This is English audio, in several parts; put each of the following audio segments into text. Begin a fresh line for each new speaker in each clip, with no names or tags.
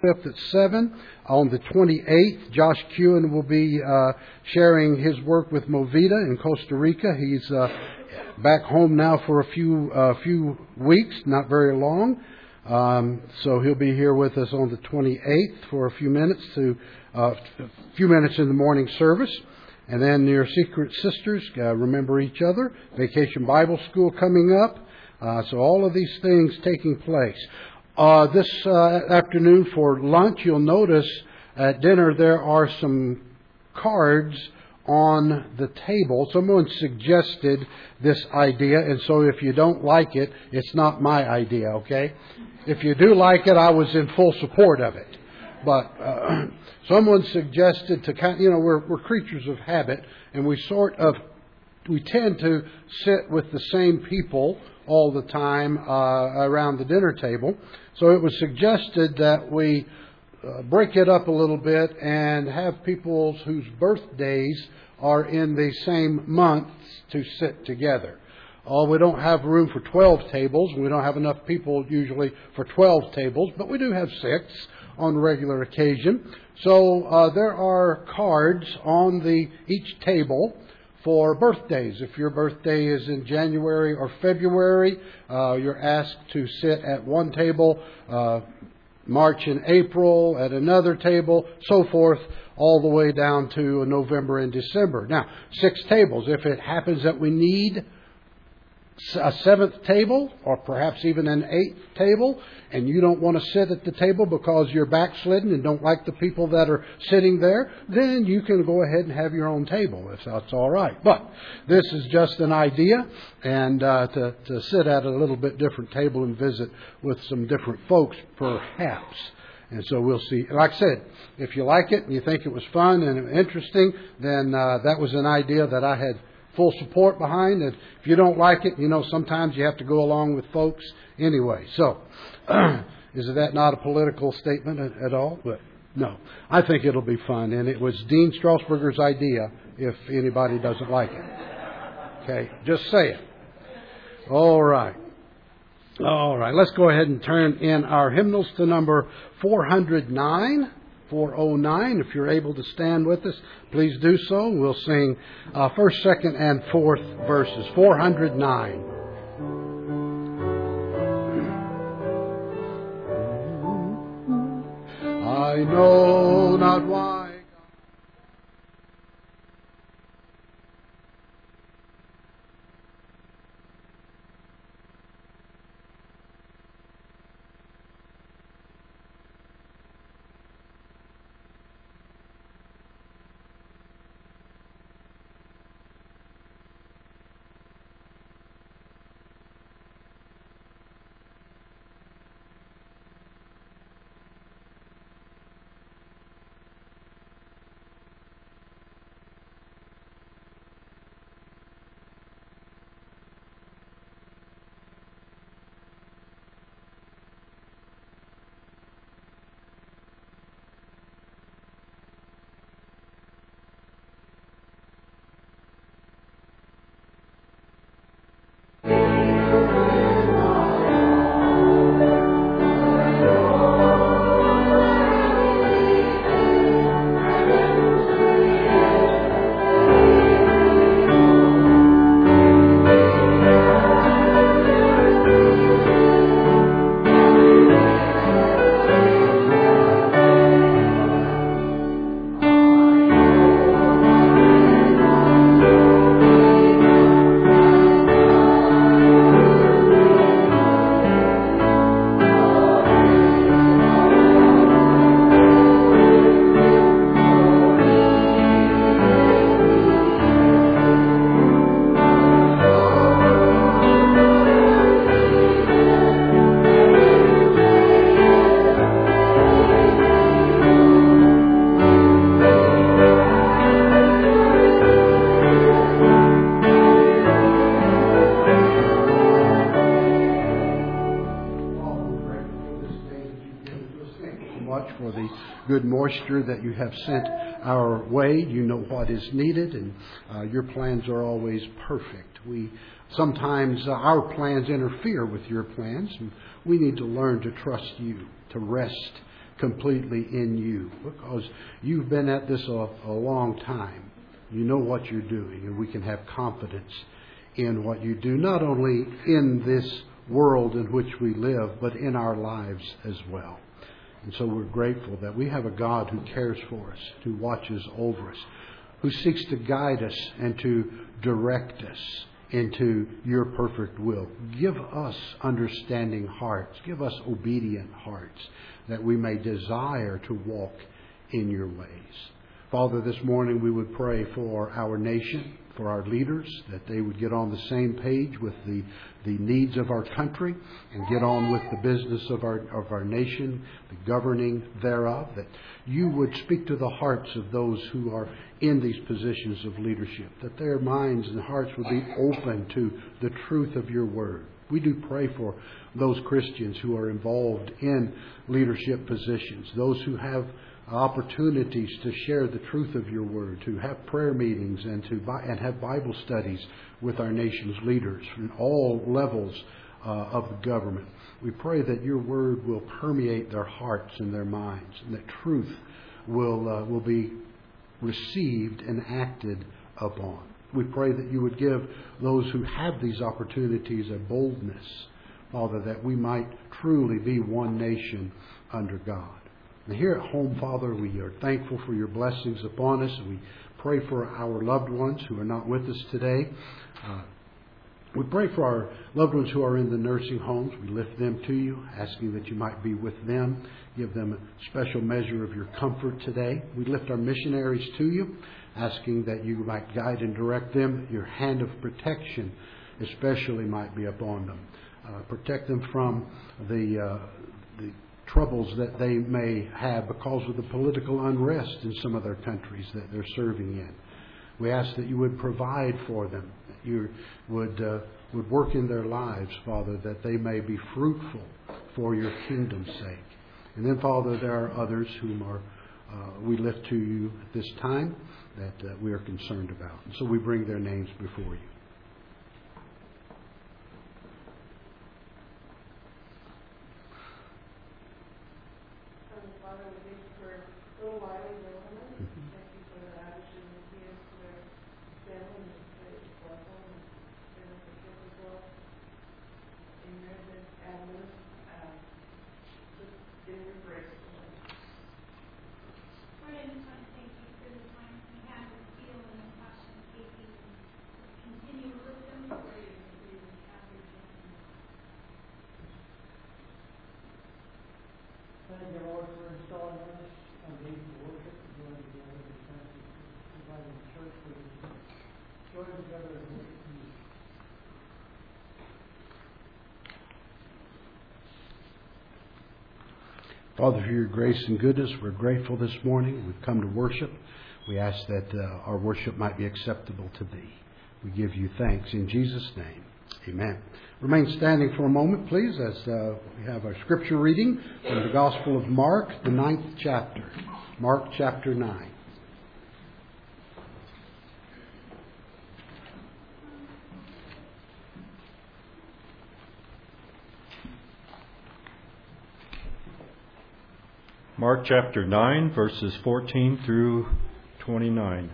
25th at 7. On the 28th, Josh Kewen will be sharing his work with Movida in Costa Rica. He's back home now for a few weeks, not very long. So he'll be here with us on the 28th for a few minutes in the morning service. And then your Secret Sisters, remember each other. Vacation Bible School coming up. So all of these things taking place. This afternoon for lunch, you'll notice at dinner there are some cards on the table. Someone suggested this idea, and so if you don't like it, it's not my idea, okay? If you do like it, I was in full support of it. But someone suggested to we're creatures of habit, and we tend to sit with the same people all the time around the dinner table. So it was suggested that we break it up a little bit and have people whose birthdays are in the same month to sit together. We don't have room for 12 tables. We don't have enough people usually for 12 tables, but we do have 6 on regular occasion. So there are cards on each table for birthdays. If your birthday is in January or February, you're asked to sit at one table. March and April at another table, so forth, all the way down to November and December. Now, 6 tables. If it happens that we need a 7th table, or perhaps even an 8th table, and you don't want to sit at the table because you're backslidden and don't like the people that are sitting there, then you can go ahead and have your own table, if that's all right. But this is just an idea, and to sit at a little bit different table and visit with some different folks, perhaps. And so we'll see. Like I said, if you like it and you think it was fun and interesting, then that was an idea that I had full support behind. And if you don't like it, sometimes you have to go along with folks anyway. So, is that not a political statement at all? But no, I think it'll be fun. And it was Dean Strasburger's idea, if anybody doesn't like it. Okay, just say it. All right. Let's go ahead and turn in our hymnals to number 409. 409. If you're able to stand with us, please do so. We'll sing first, second, and fourth verses. 409. I know not why. good moisture that you have sent our way. You know what is needed, and your plans are always perfect. Sometimes our plans interfere with your plans, and we need to learn to trust you, to rest completely in you, because you've been at this a long time. You know what you're doing, and we can have confidence in what you do, not only in this world in which we live, but in our lives as well. And so we're grateful that we have a God who cares for us, who watches over us, who seeks to guide us and to direct us into your perfect will. Give us understanding hearts. Give us obedient hearts, that we may desire to walk in your ways. Father, this morning we would pray for our nation, for our leaders, that they would get on the same page with the needs of our country and get on with the business of our nation, the governing thereof, that you would speak to the hearts of those who are in these positions of leadership, that their minds and hearts would be open to the truth of your word. We do pray for those Christians who are involved in leadership positions, those who have opportunities to share the truth of your word, to have prayer meetings and have Bible studies with our nation's leaders in all levels of the government. We pray that your word will permeate their hearts and their minds, and that truth will be received and acted upon. We pray that you would give those who have these opportunities a boldness, Father, that we might truly be one nation under God. And here at home, Father, we are thankful for your blessings upon us. We pray for our loved ones who are not with us today. We pray for our loved ones who are in the nursing homes. We lift them to you, asking that you might be with them. Give them a special measure of your comfort today. We lift our missionaries to you, asking that you might guide and direct them. That your hand of protection especially might be upon them. Protect them from the troubles that they may have because of the political unrest in some of their countries that they're serving in. We ask that you would provide for them, that you would work in their lives, Father, that they may be fruitful for your kingdom's sake. And then, Father, there are others whom we lift to you at this time that we are concerned about. And so we bring their names before you.
Thank you, Lord, for installing us on being worship, joining together in the providing the church for you. Join together and worship you.
Father, for your grace and goodness, we're grateful this morning. We've come to worship. We ask that our worship might be acceptable to thee. We give you thanks in Jesus' name. Amen. Remain standing for a moment, please, as we have our scripture reading from the Gospel of Mark, the 9th chapter. Mark chapter 9.
Mark chapter 9, verses 14 through 29.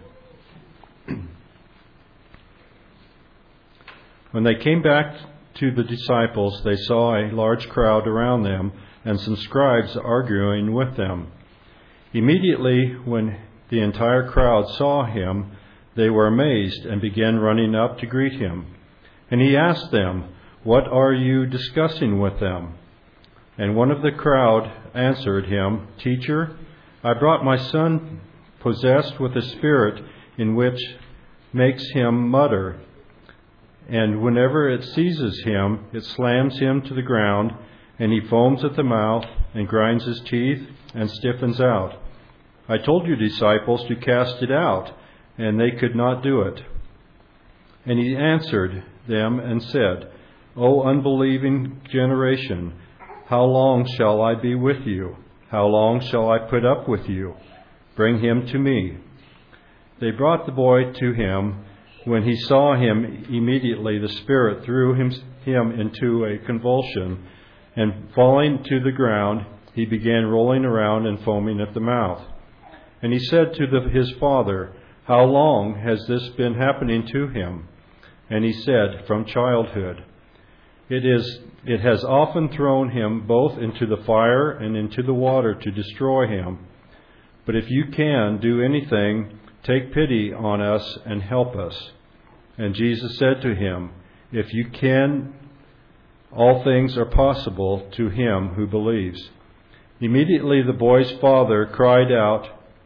When they came back to the disciples, they saw a large crowd around them and some scribes arguing with them. Immediately, when the entire crowd saw him, they were amazed and began running up to greet him. And he asked them, "What are you discussing with them?" And one of the crowd answered him, "Teacher, I brought my son possessed with a spirit in which makes him mutter. And whenever it seizes him, it slams him to the ground, and he foams at the mouth and grinds his teeth and stiffens out. I told your disciples to cast it out, and they could not do it." And he answered them and said, "O unbelieving generation, how long shall I be with you? How long shall I put up with you? Bring him to me." They brought the boy to him. When he saw him, immediately the spirit threw him into a convulsion, and falling to the ground, he began rolling around and foaming at the mouth. And he said to his father, "How long has this been happening to him?" And he said, "From childhood. It has often thrown him both into the fire and into the water to destroy him. But if you can do anything, take pity on us and help us." And Jesus said to him, "If you can, all things are possible to him who believes." Immediately the boy's father cried out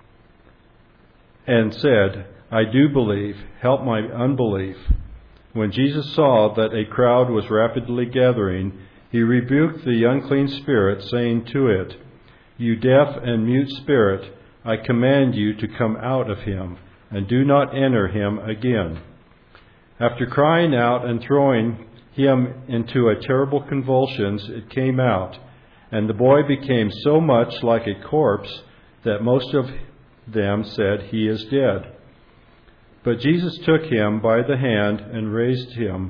and said, "I do believe, help my unbelief." When Jesus saw that a crowd was rapidly gathering, he rebuked the unclean spirit, saying to it, "You deaf and mute spirit, I command you to come out of him, and do not enter him again." After crying out and throwing him into a terrible convulsions, it came out, and the boy became so much like a corpse that most of them said, "He is dead." But Jesus took him by the hand and raised him,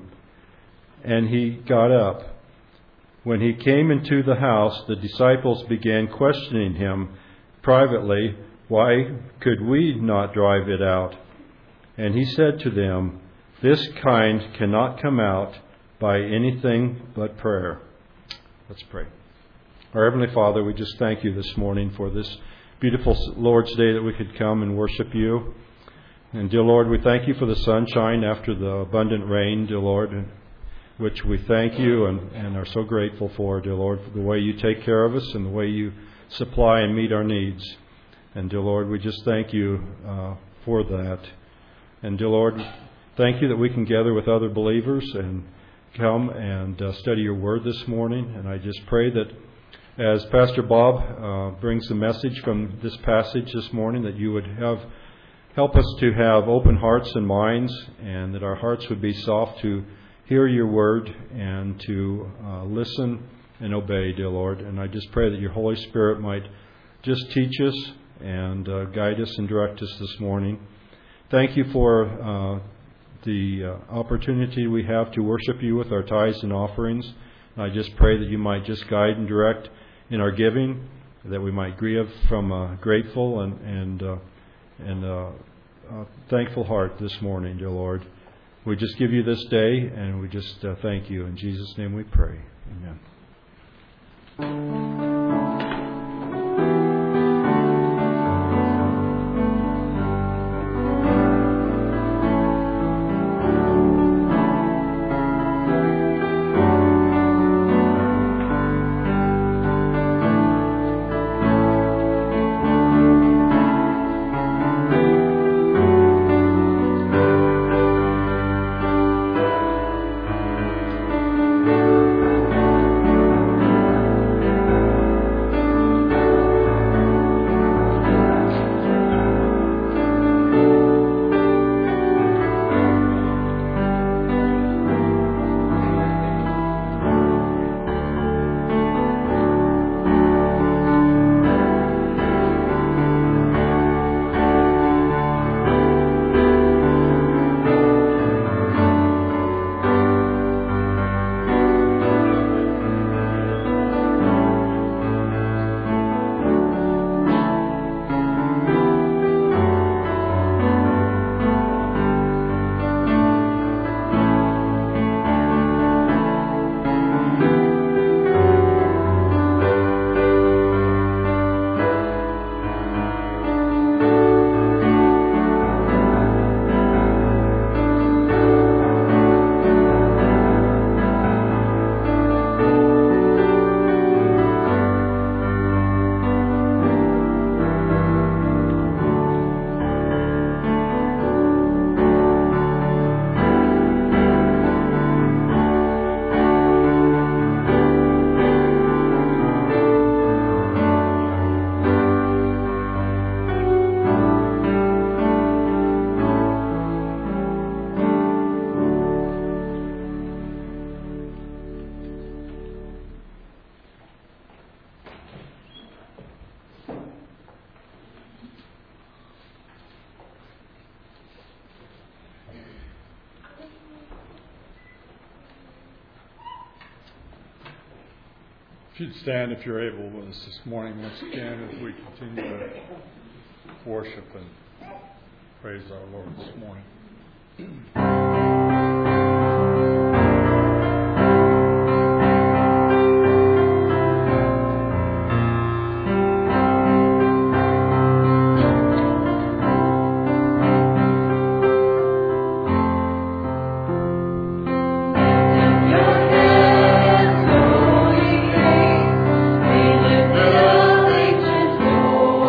and he got up. When he came into the house, the disciples began questioning him privately, "Why could we not drive it out?" And he said to them, "This kind cannot come out by anything but prayer." Let's pray. Our Heavenly Father, we just thank you this morning for this beautiful Lord's Day that we could come and worship you. And dear Lord, we thank you for the sunshine after the abundant rain, dear Lord, which we thank you and are so grateful for, dear Lord, for the way you take care of us and the way you supply and meet our needs. And dear Lord, we just thank you for that. And dear Lord, thank you that we can gather with other believers and come and study your word this morning. And I just pray that as Pastor Bob brings the message from this passage this morning, that you would help us to have open hearts and minds, and that our hearts would be soft to hear your word and to listen and obey, dear Lord. And I just pray that your Holy Spirit might just teach us and guide us and direct us this morning. Thank you for the opportunity we have to worship you with our tithes and offerings. I just pray that you might just guide and direct in our giving, that we might give from a grateful and thankful heart this morning, dear Lord. We just give you this day, and we just thank you. In Jesus' name we pray. Amen.
If you'd stand if you're able with us this morning once again as we continue to worship and praise our Lord this morning.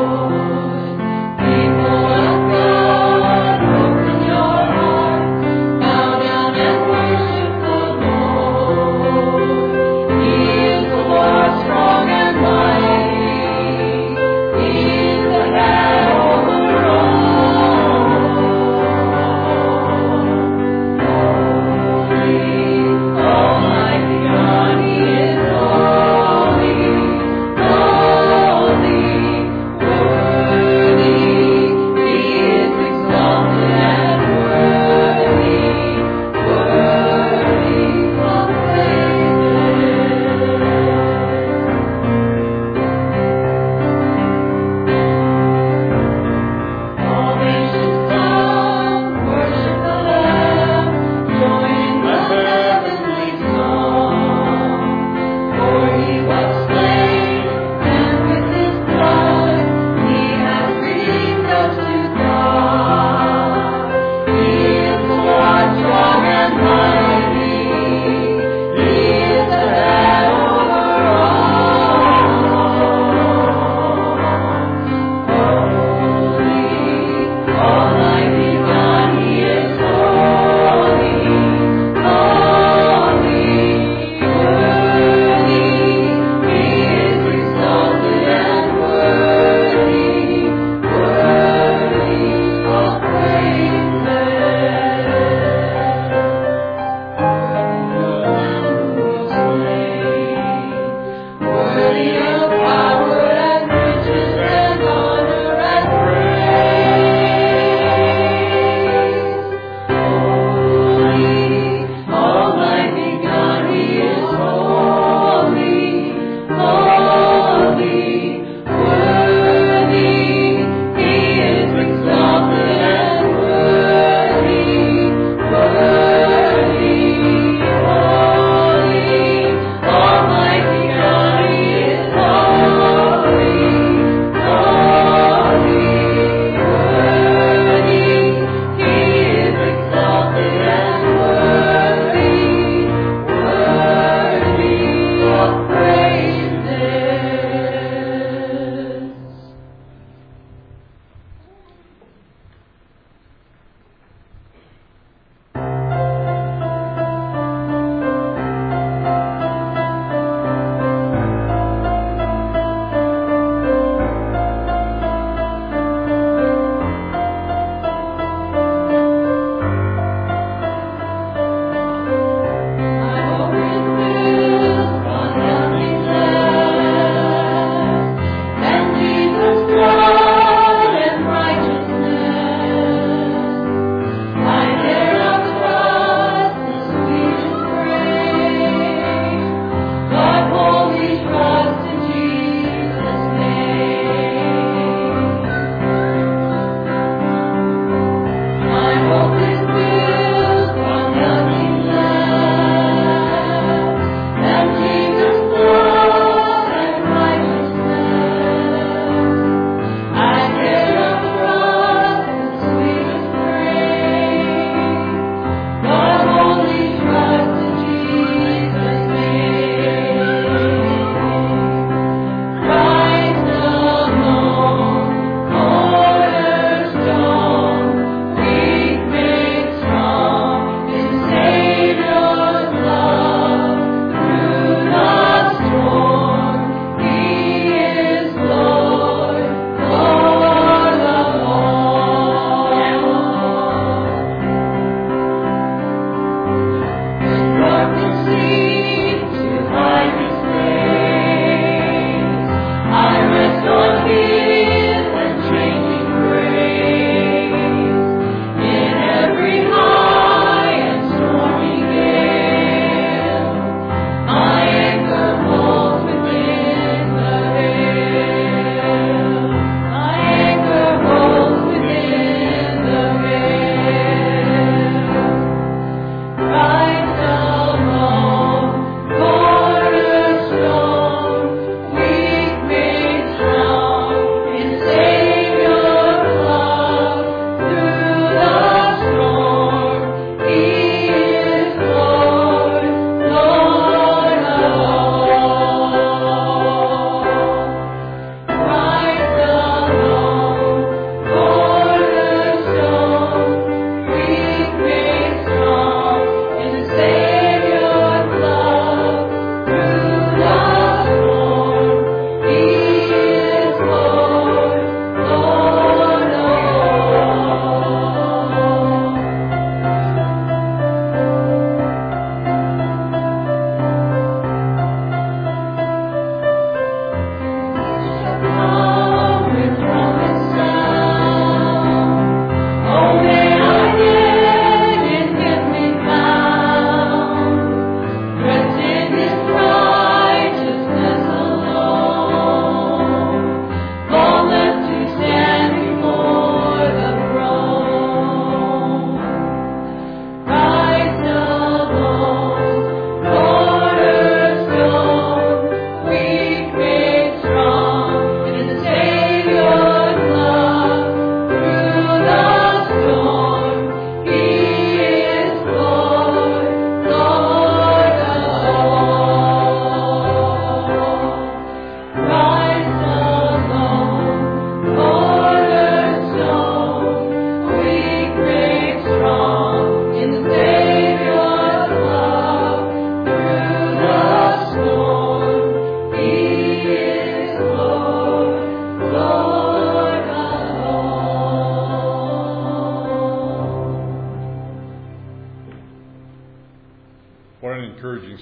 People of God, open your heart.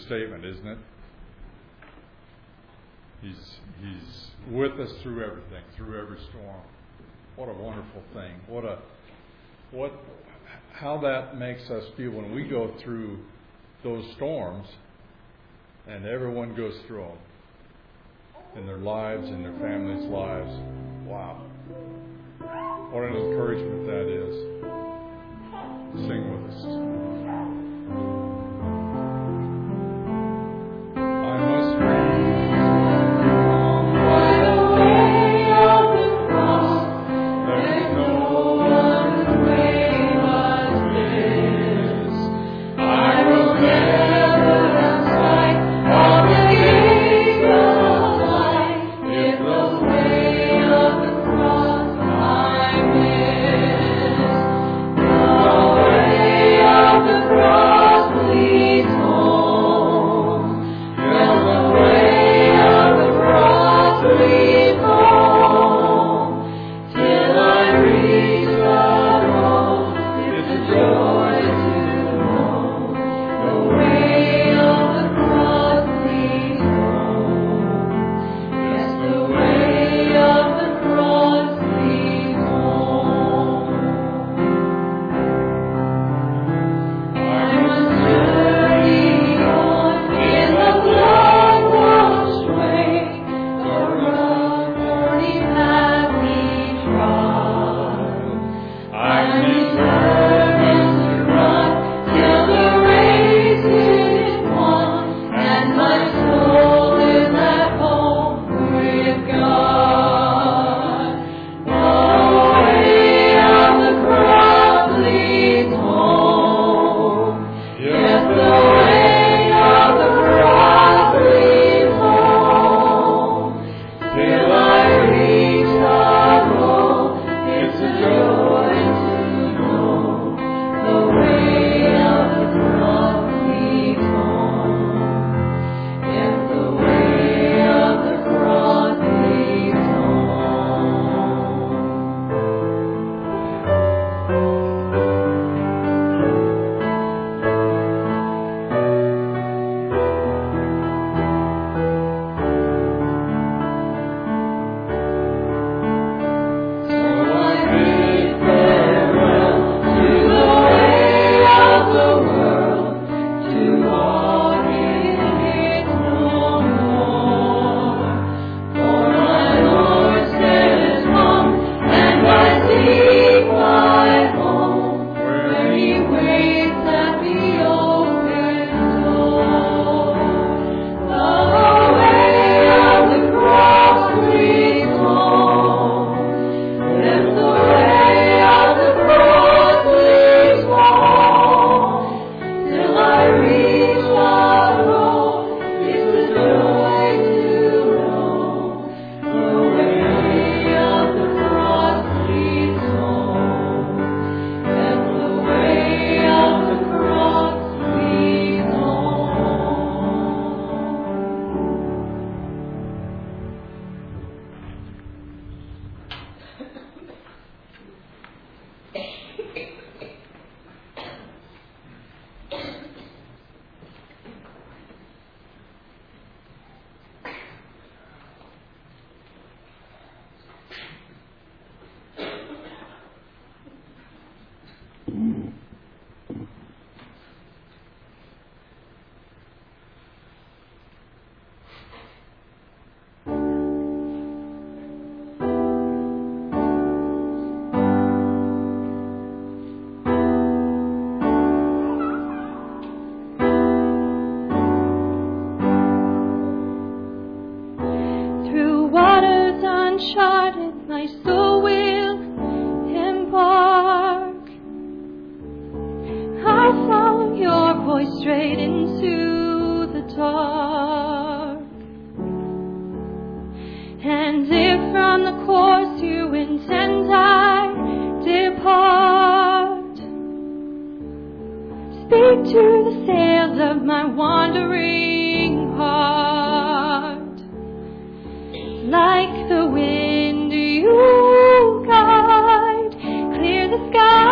statement, isn't it? He's with us through everything, through every storm. What a wonderful thing. How that makes us feel when we go through those storms, and everyone goes through them in their lives, in their families' lives. Wow. What an encouragement that is. Sing with us. I must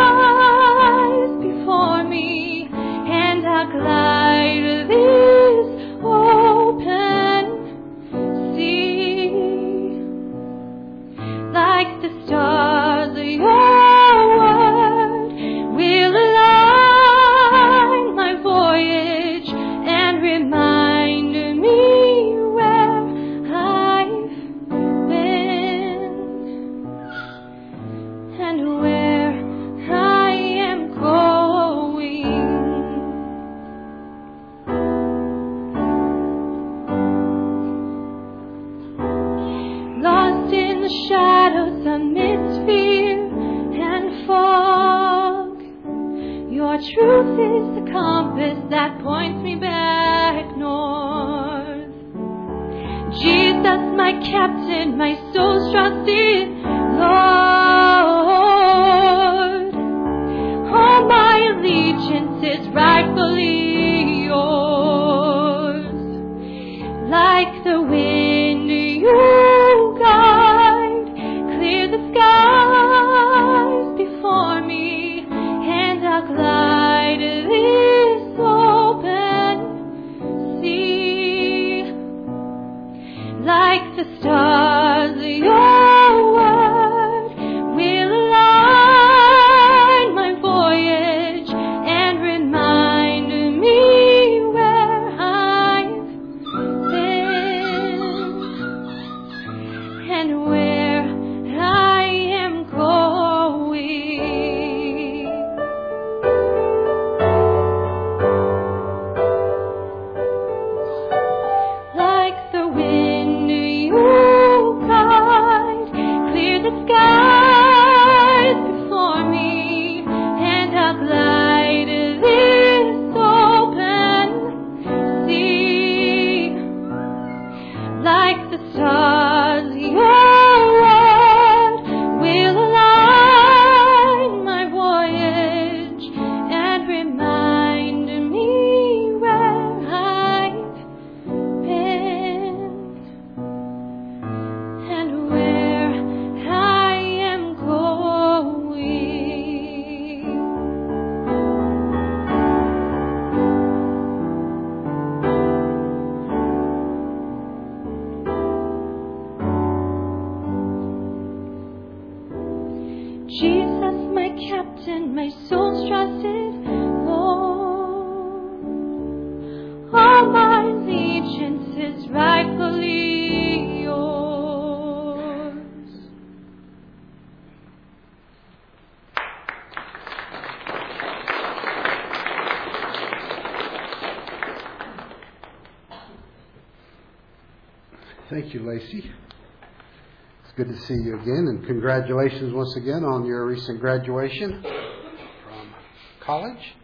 skies before me, and I'll glide this the stars of your word will align my voyage and remind me where I've been and where I am going. Lost in the shadows amidst fear and fog, your truth is the compass that points me back north. Jesus, my captain, my soul's trusted Lord. All my allegiance is rightfully yours. Like the wind you guide, clear the skies before me, and I'll glide this open sea. Like the stars of your word will align my voyage and remind me where I've been and where I am going. Like the wind you guide, clear the skies before me, and I'll glide this open sea. Like the stars, your word will align my voyage and remind me where I've been and where I am going. Jesus, my captain, my soul's trusted Lord. All my allegiance is rightfully yours.
Thank you, Lacey. It's good to see you again, and congratulations once again on your recent graduation from college.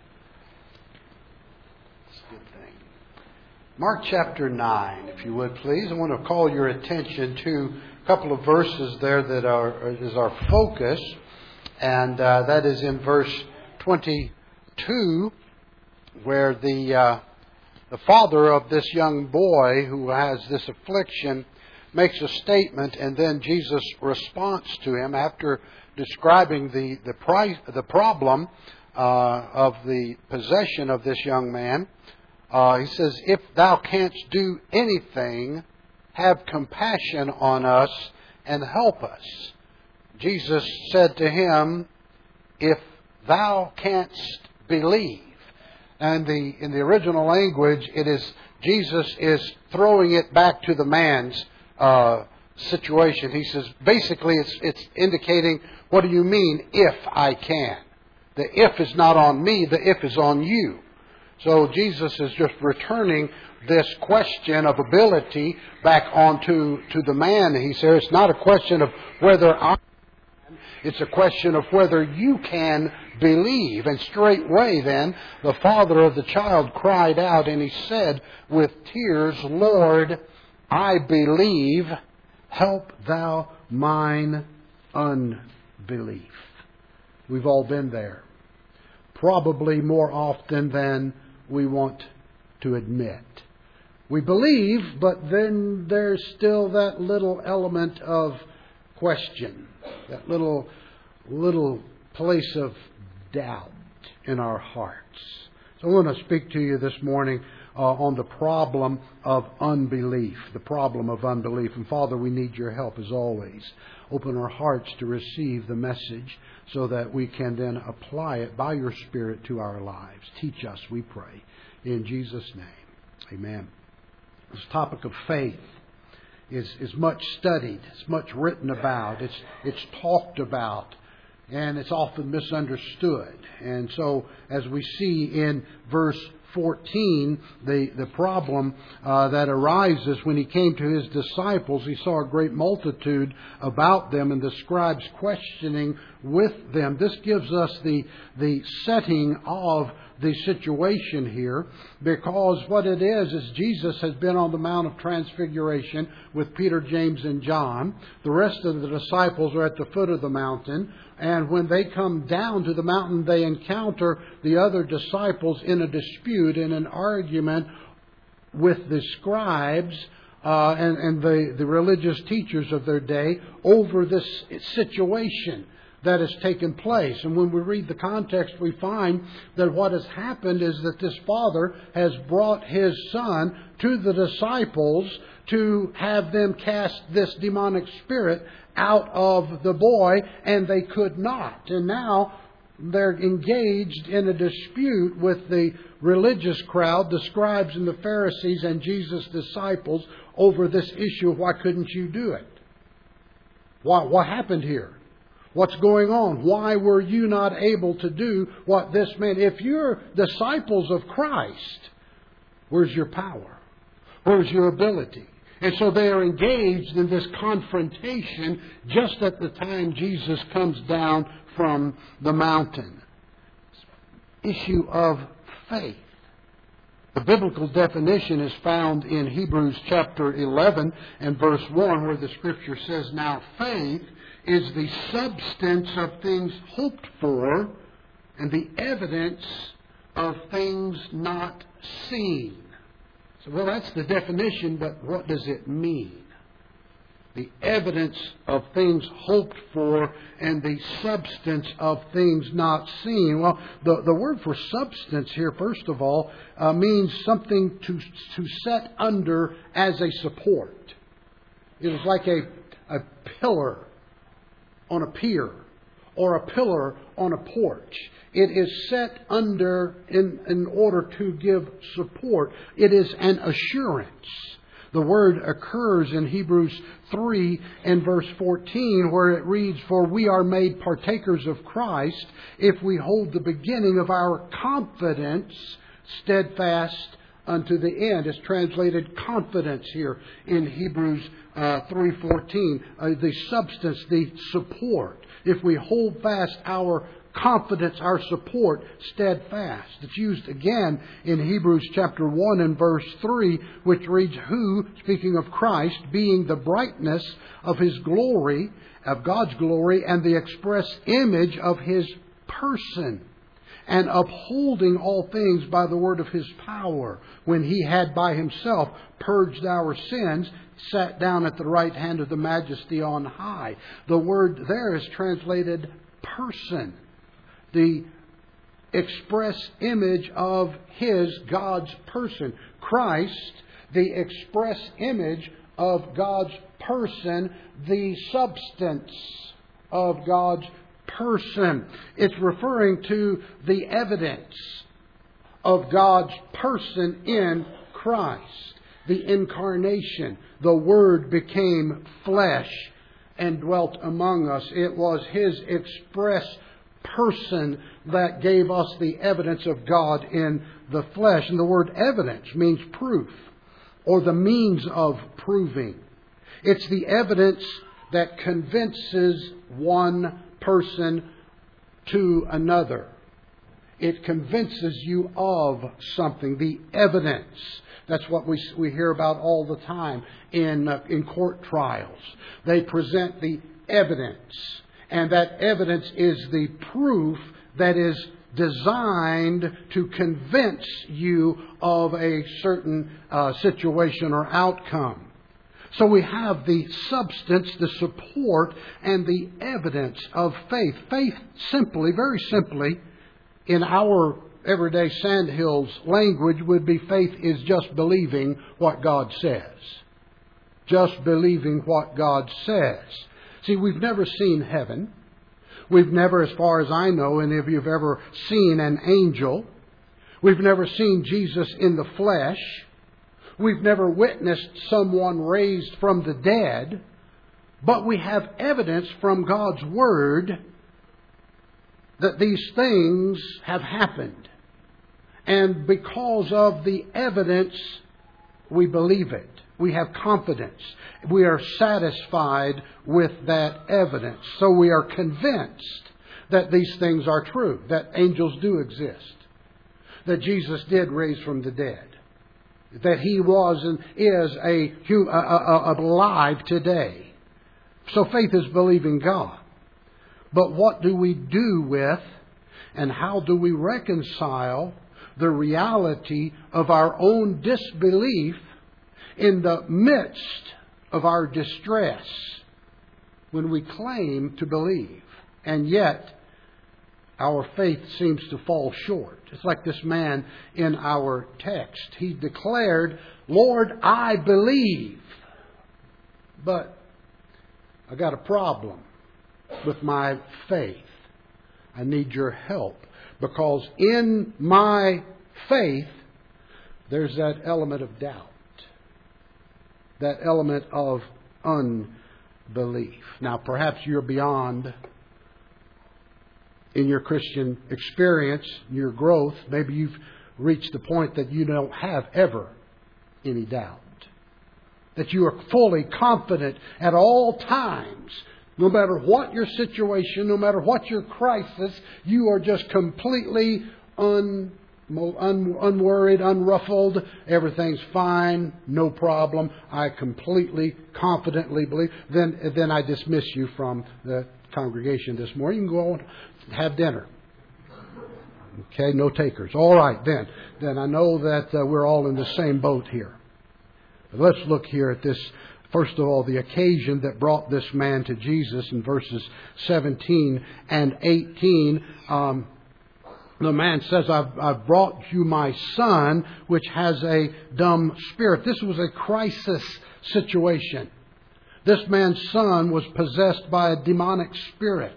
It's a good thing. Mark chapter 9, if you would please. I want to call your attention to a couple of verses there that is our focus, and that is in verse 22, where the father of this young boy who has this affliction makes a statement, and then Jesus responds to him after describing the problem of the possession of this young man. He says, "If thou canst do anything, have compassion on us and help us." Jesus said to him, "If thou canst believe." And in the original language, it is Jesus is throwing it back to the man's situation. He says, basically, it's indicating, what do you mean, if I can? The if is not on me, the if is on you. So Jesus is just returning this question of ability back onto the man. He says, it's not a question of whether I can, it's a question of whether you can believe. And straightway then, the father of the child cried out, and he said with tears, "Lord, I believe, help thou mine unbelief." We've all been there. Probably more often than we want to admit. We believe, but then there's still that little element of question, that little place of doubt in our hearts. So I want to speak to you this morning on the problem of unbelief. The problem of unbelief. And Father, we need your help as always. Open our hearts to receive the message so that we can then apply it by your Spirit to our lives. Teach us, we pray. In Jesus' name, amen. This topic of faith is much studied. It's much written about. It's talked about. And it's often misunderstood. And so, as we see in verse 14, the problem that arises when he came to his disciples, he saw a great multitude about them and the scribes questioning with them. This gives us the setting of the situation here, because what it is Jesus has been on the Mount of Transfiguration with Peter, James, and John. The rest of the disciples are at the foot of the mountain. And when they come down to the mountain, they encounter the other disciples in a dispute, in an argument with the scribes and the religious teachers of their day over this situation that has taken place. And when we read the context, we find that what has happened is that this father has brought his son to the disciples to have them cast this demonic spirit out of the boy, and they could not. And now they're engaged in a dispute with the religious crowd, the scribes and the Pharisees and Jesus' disciples, over this issue of why couldn't you do it? What happened here? What's going on? Why were you not able to do what this meant? If you're disciples of Christ, where's your power? Where's your ability? And so they are engaged in this confrontation just at the time Jesus comes down from the mountain. Issue of faith. The biblical definition is found in Hebrews chapter 11 and verse 1, where the Scripture says, "Now faith is the substance of things hoped for and the evidence of things not seen." So, well, that's the definition, but what does it mean? The evidence of things hoped for and the substance of things not seen. Well, the word for substance here, first of all, means something to set under as a support. It is like a pillar on a pier or a pillar on a porch. It is set under in order to give support. It is an assurance. The word occurs in Hebrews 3 and verse 14, where it reads, "For we are made partakers of Christ if we hold the beginning of our confidence steadfast unto the end." It's translated confidence here in Hebrews 3:14. The substance, the support. If we hold fast our confidence, our support, steadfast. It's used again in Hebrews chapter 1 and verse 3, which reads, "Who," speaking of Christ, "being the brightness of His glory," of God's glory, "and the express image of His person, and upholding all things by the word of His power, when He had by Himself purged our sins, sat down at the right hand of the Majesty on high." The word there is translated person. The express image of His, God's person. Christ, the express image of God's person, the substance of God's person. It's referring to the evidence of God's person in Christ. The incarnation. The Word became flesh and dwelt among us. It was His express person that gave us the evidence of God in the flesh. And the word evidence means proof, or the means of proving. It's the evidence that convinces one person to another. It convinces you of something. The evidence. That's what we hear about all the time in court trials. They present the evidence. And that evidence is the proof that is designed to convince you of a certain situation or outcome. So we have the substance, the support, and the evidence of faith. Faith simply, very simply, in our everyday Sandhills language would be faith is just believing what God says. Just believing what God says. See, we've never seen heaven. We've never, as far as I know, any of you have ever seen an angel. We've never seen Jesus in the flesh. We've never witnessed someone raised from the dead. But we have evidence from God's Word that these things have happened. And because of the evidence, we believe it. We have confidence. We are satisfied with that evidence. So we are convinced that these things are true, that angels do exist, that Jesus did raise from the dead, that He was and is alive today. So faith is believing God. But what do we do with and how do we reconcile the reality of our own disbelief in the midst of our distress when we claim to believe and yet our faith seems to fall short? It's like this man in our text. He declared, "Lord, I believe, but I got a problem with my faith. I need your help, because in my faith there's that element of doubt, that element of unbelief." Now, perhaps you're beyond in your Christian experience, your growth. Maybe you've reached the point that you don't have ever any doubt, that you are fully confident at all times. No matter what your situation, no matter what your crisis, you are just completely unworried, unruffled. Everything's fine, no problem. I completely, confidently believe. Then I dismiss you from the congregation this morning. You can go on, have dinner. Okay, no takers. All right, then I know that we're all in the same boat here. But let's look here at this. First of all, the occasion that brought this man to Jesus in verses 17 and 18. The man says, I've brought you my son, which has a dumb spirit. This was a crisis situation. This man's son was possessed by a demonic spirit.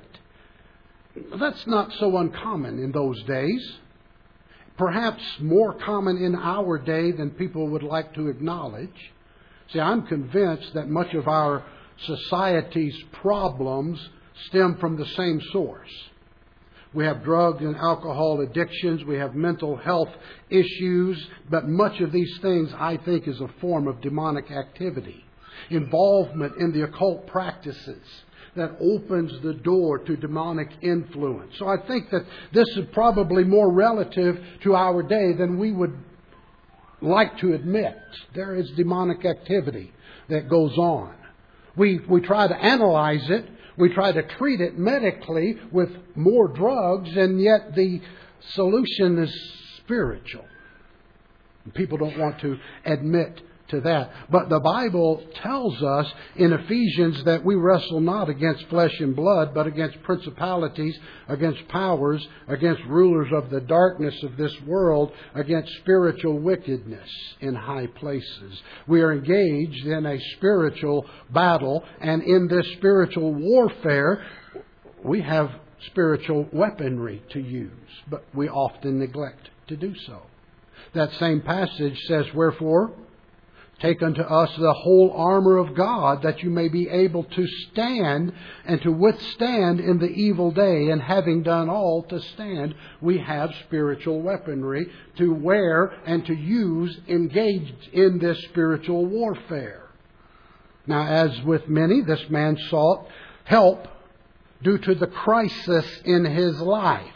That's not so uncommon in those days. Perhaps more common in our day than people would like to acknowledge. See, I'm convinced that much of our society's problems stem from the same source. We have drug and alcohol addictions. We have mental health issues. But much of these things, I think, is a form of demonic activity. Involvement in the occult practices that opens the door to demonic influence. So I think that this is probably more relative to our day than we would like to admit. There is demonic activity that goes on. We try to analyze it. We try to treat it medically with more drugs, and yet the solution is spiritual. People don't want to admit to that. But the Bible tells us in Ephesians that we wrestle not against flesh and blood, but against principalities, against powers, against rulers of the darkness of this world, against spiritual wickedness in high places. We are engaged in a spiritual battle, and in this spiritual warfare, we have spiritual weaponry to use, but we often neglect to do so. That same passage says, "Wherefore, take unto us the whole armor of God, that you may be able to stand and to withstand in the evil day. And having done all to stand," we have spiritual weaponry to wear and to use, engaged in this spiritual warfare. Now, as with many, this man sought help due to the crisis in his life.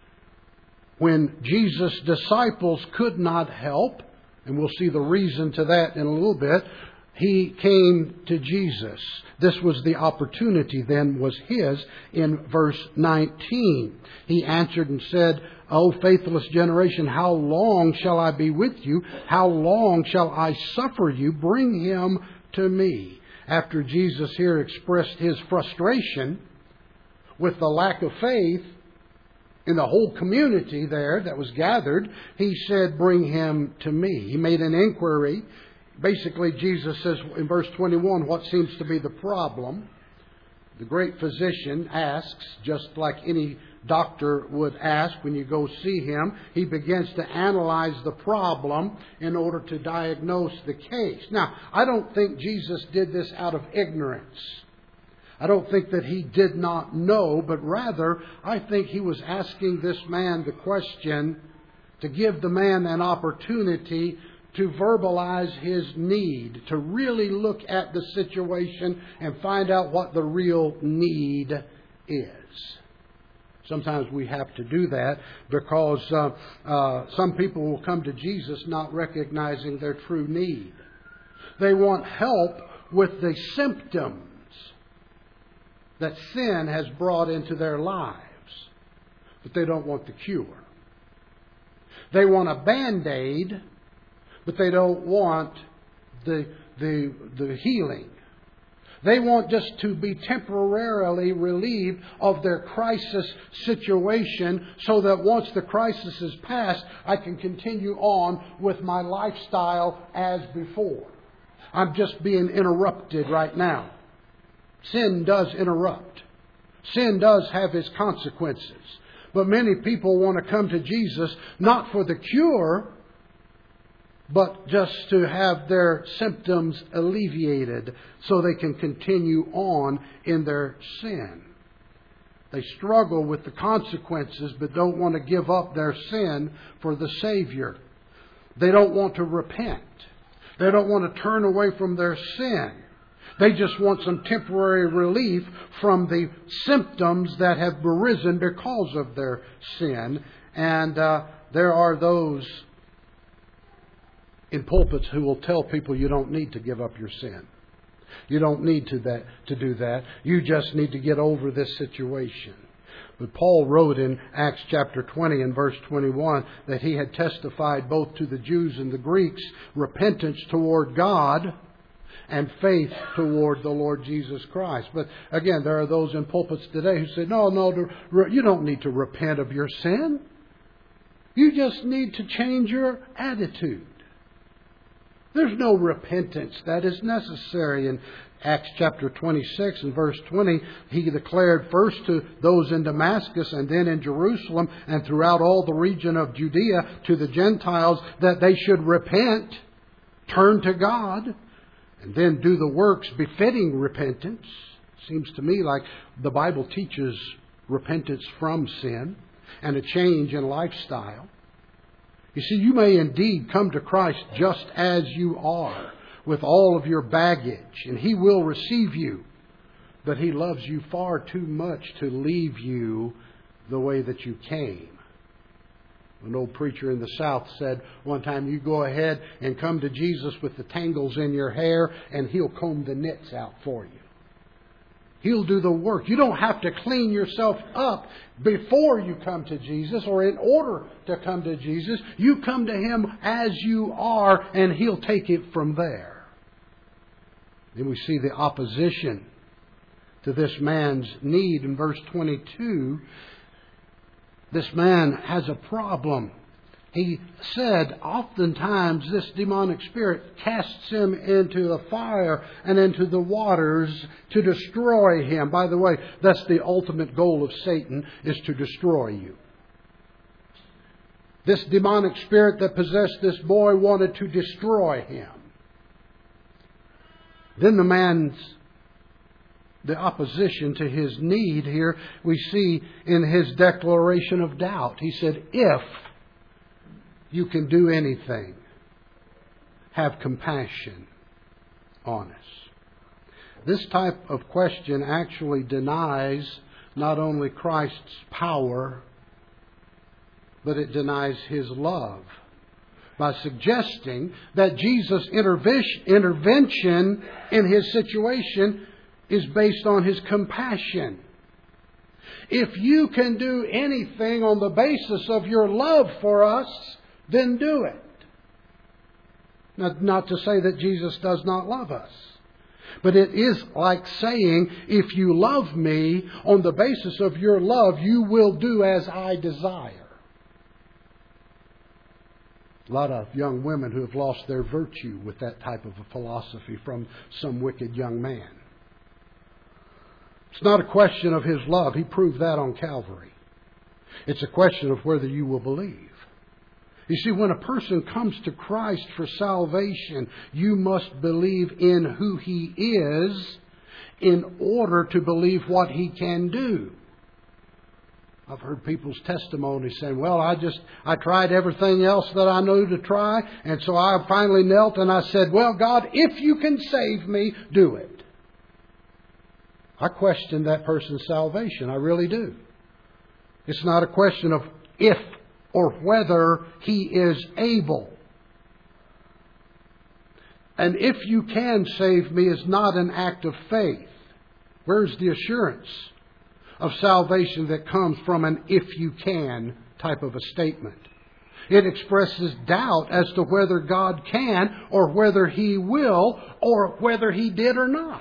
When Jesus' disciples could not help, and we'll see the reason to that in a little bit, he came to Jesus. This was the opportunity then was his in verse 19. He answered and said, "O faithless generation, how long shall I be with you? How long shall I suffer you? Bring him to me." After Jesus here expressed his frustration with the lack of faith in the whole community there that was gathered, He said, bring him to me. He made an inquiry. Basically, Jesus says in verse 21, what seems to be the problem? The great physician asks, just like any doctor would ask when you go see him. He begins to analyze the problem in order to diagnose the case. Now, I don't think Jesus did this out of ignorance. I don't think that He did not know, but rather, I think He was asking this man the question to give the man an opportunity to verbalize his need, to really look at the situation and find out what the real need is. Sometimes we have to do that because some people will come to Jesus not recognizing their true need. They want help with the symptoms that sin has brought into their lives, but they don't want the cure. They want a Band-Aid, but they don't want the healing. They want just to be temporarily relieved of their crisis situation so that once the crisis is past, I can continue on with my lifestyle as before. I'm just being interrupted right now. Sin does interrupt. Sin does have its consequences. But many people want to come to Jesus not for the cure, but just to have their symptoms alleviated so they can continue on in their sin. They struggle with the consequences but don't want to give up their sin for the Savior. They don't want to repent. They don't want to turn away from their sin. They just want some temporary relief from the symptoms that have arisen because of their sin. And there are those in pulpits who will tell people you don't need to give up your sin. You don't need to do that. You just need to get over this situation. But Paul wrote in Acts chapter 20 and verse 21 that he had testified both to the Jews and the Greeks repentance toward God and faith toward the Lord Jesus Christ. But again, there are those in pulpits today who say, no, you don't need to repent of your sin. You just need to change your attitude. There's no repentance that is necessary. In Acts chapter 26 and verse 20, he declared first to those in Damascus and then in Jerusalem and throughout all the region of Judea to the Gentiles that they should repent, turn to God, and then do the works befitting repentance. Seems to me like the Bible teaches repentance from sin and a change in lifestyle. You see, you may indeed come to Christ just as you are, with all of your baggage, and He will receive you. But He loves you far too much to leave you the way that you came. An old preacher in the South said one time, you go ahead and come to Jesus with the tangles in your hair, and He'll comb the nits out for you. He'll do the work. You don't have to clean yourself up before you come to Jesus or in order to come to Jesus. You come to Him as you are and He'll take it from there. Then we see the opposition to this man's need in verse 22. This man has a problem. He said oftentimes this demonic spirit casts him into the fire and into the waters to destroy him. By the way, that's the ultimate goal of Satan, is to destroy you. This demonic spirit that possessed this boy wanted to destroy him. Then the opposition to his need here we see in his declaration of doubt. He said, if you can do anything, have compassion on us. This type of question actually denies not only Christ's power, but it denies His love by suggesting that Jesus' intervention in his situation is based on His compassion. If you can do anything on the basis of your love for us, then do it. Not to say that Jesus does not love us. But it is like saying, if you love me, on the basis of your love, you will do as I desire. A lot of young women who have lost their virtue with that type of a philosophy from some wicked young man. It's not a question of His love. He proved that on Calvary. It's a question of whether you will believe. You see, when a person comes to Christ for salvation, you must believe in who He is in order to believe what He can do. I've heard people's testimony saying, well, I tried everything else that I knew to try, and so I finally knelt and I said, well, God, if you can save me, do it. I question that person's salvation. I really do. It's not a question of if or whether He is able. And if you can save me is not an act of faith. Where's the assurance of salvation that comes from an if you can type of a statement? It expresses doubt as to whether God can or whether He will or whether He did or not.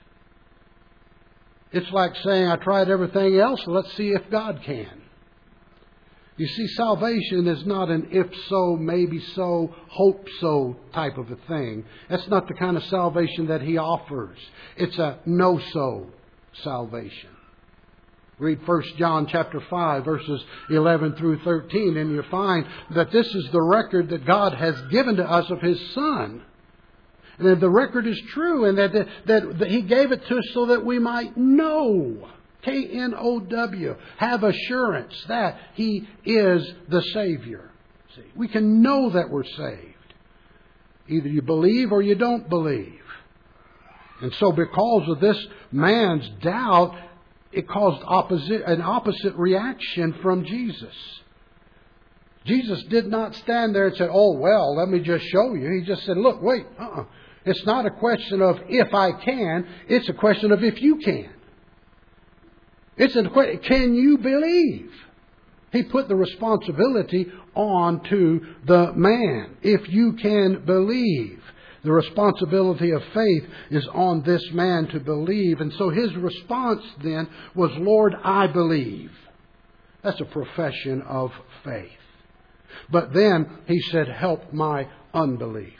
It's like saying, I tried everything else, let's see if God can. You see, salvation is not an if so, maybe so, hope so type of a thing. That's not the kind of salvation that He offers. It's a no so salvation. Read 1 John chapter 5, verses 11 through 13, and you find that this is the record that God has given to us of His Son. And that the record is true, and that He gave it to us so that we might know. K-N-O-W. Have assurance that He is the Savior. See, we can know that we're saved. Either you believe or you don't believe. And so because of this man's doubt, it caused an opposite reaction from Jesus. Jesus did not stand there and say, oh, well, let me just show you. He just said, look, wait, It's not a question of if I can. It's a question of if you can. It's a question, can you believe? He put the responsibility on to the man. If you can believe. The responsibility of faith is on this man to believe. And so his response then was, Lord, I believe. That's a profession of faith. But then he said, help my unbelief.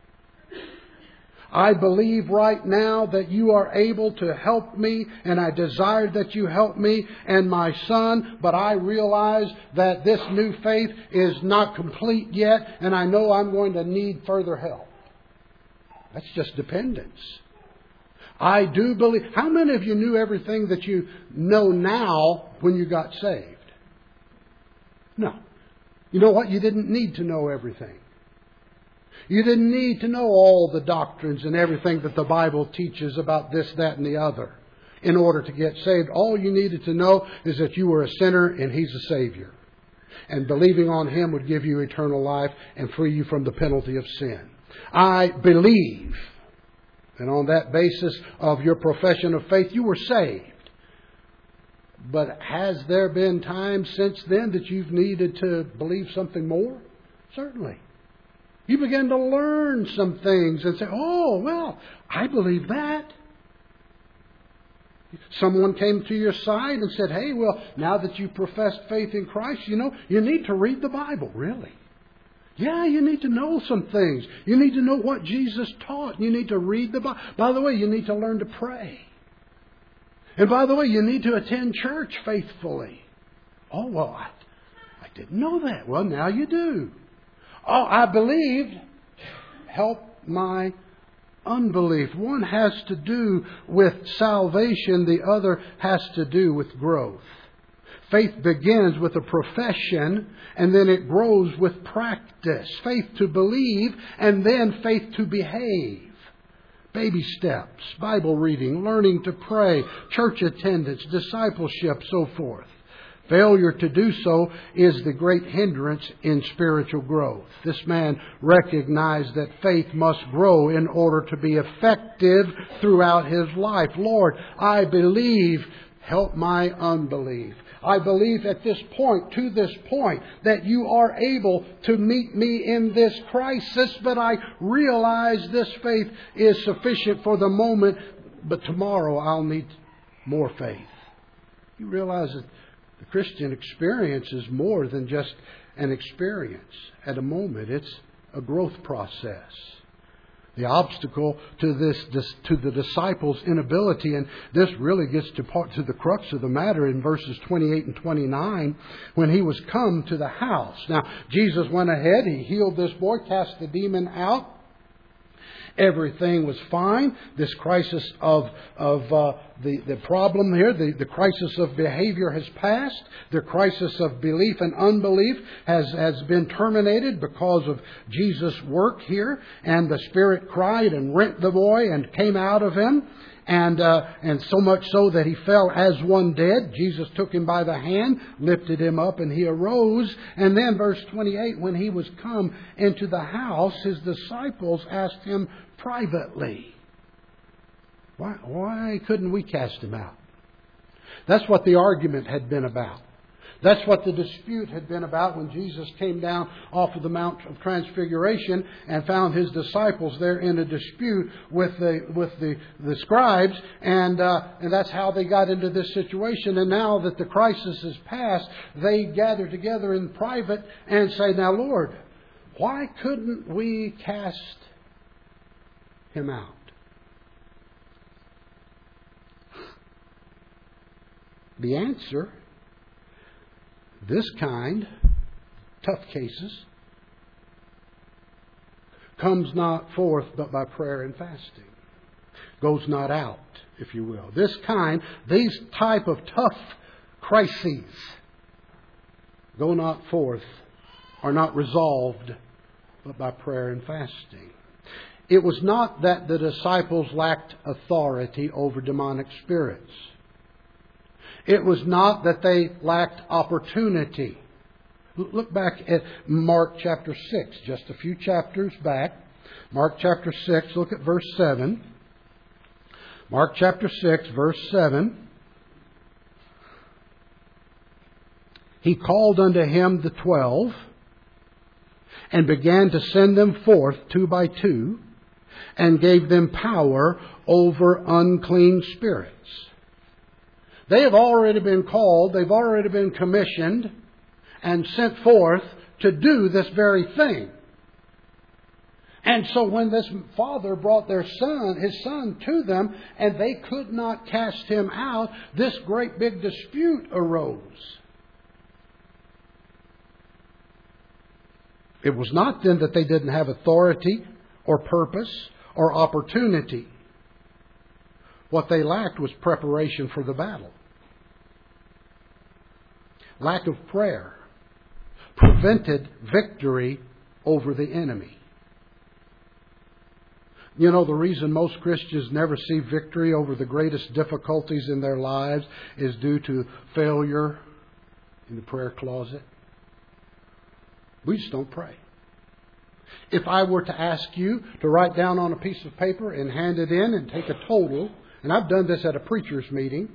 I believe right now that you are able to help me, and I desire that you help me and my son, but I realize that this new faith is not complete yet, and I know I'm going to need further help. That's just dependence. I do believe. How many of you knew everything that you know now when you got saved? No. You know what? You didn't need to know everything. You didn't need to know all the doctrines and everything that the Bible teaches about this, that, and the other in order to get saved. All you needed to know is that you were a sinner and He's a Savior. And believing on Him would give you eternal life and free you from the penalty of sin. I believe. And on that basis of your profession of faith, you were saved. But has there been times since then that you've needed to believe something more? Certainly. You begin to learn some things and say, oh, well, I believe that. Someone came to your side and said, hey, well, now that you professed faith in Christ, you need to read the Bible. Really? Yeah, you need to know some things. You need to know what Jesus taught. You need to read the Bible. By the way, you need to learn to pray. And by the way, you need to attend church faithfully. Oh, well, I didn't know that. Well, now you do. Oh, I believed. Help my unbelief. One has to do with salvation. The other has to do with growth. Faith begins with a profession, and then it grows with practice. Faith to believe, and then faith to behave. Baby steps, Bible reading, learning to pray, church attendance, discipleship, so forth. Failure to do so is the great hindrance in spiritual growth. This man recognized that faith must grow in order to be effective throughout his life. Lord, I believe. Help my unbelief. I believe at this point, to this point, that you are able to meet me in this crisis, but I realize this faith is sufficient for the moment, but tomorrow I'll need more faith. You realize that the Christian experience is more than just an experience at a moment. It's a growth process. The obstacle to the disciples' inability, and this really gets to the crux of the matter in verses 28 and 29, when he was come to the house. Now, Jesus went ahead, he healed this boy, cast the demon out. Everything was fine. This crisis of the problem here, the crisis of behavior has passed. The crisis of belief and unbelief has been terminated because of Jesus' work here. And the Spirit cried and rent the boy and came out of him. And so much so that he fell as one dead. Jesus took him by the hand, lifted him up, and he arose. And then verse 28, when he was come into the house, his disciples asked him privately, why couldn't we cast him out? That's what the argument had been about. That's what the dispute had been about when Jesus came down off of the Mount of Transfiguration and found his disciples there in a dispute with the scribes, and that's how they got into this situation. And now that the crisis is past, they gather together in private and say, "Now, Lord, why couldn't we cast him out?" The answer: this kind, tough cases, comes not forth but by prayer and fasting. Goes not out, if you will. These type of tough crises go not forth, are not resolved, but by prayer and fasting. It was not that the disciples lacked authority over demonic spirits. It was not that they lacked opportunity. Look back at Mark chapter 6, just a few chapters back. Mark chapter 6, look at verse 7. Mark chapter 6, verse 7. He called unto him the 12 and began to send them forth 2 by 2 and gave them power over unclean spirits. They have already been called, they've already been commissioned and sent forth to do this very thing. And so when this father brought his son to them, and they could not cast him out, this great big dispute arose. It was not then that they didn't have authority or purpose or opportunity. What they lacked was preparation for the battle. Lack of prayer prevented victory over the enemy. You know, the reason most Christians never see victory over the greatest difficulties in their lives is due to failure in the prayer closet. We just don't pray. If I were to ask you to write down on a piece of paper and hand it in and take a total, and I've done this at a preacher's meeting,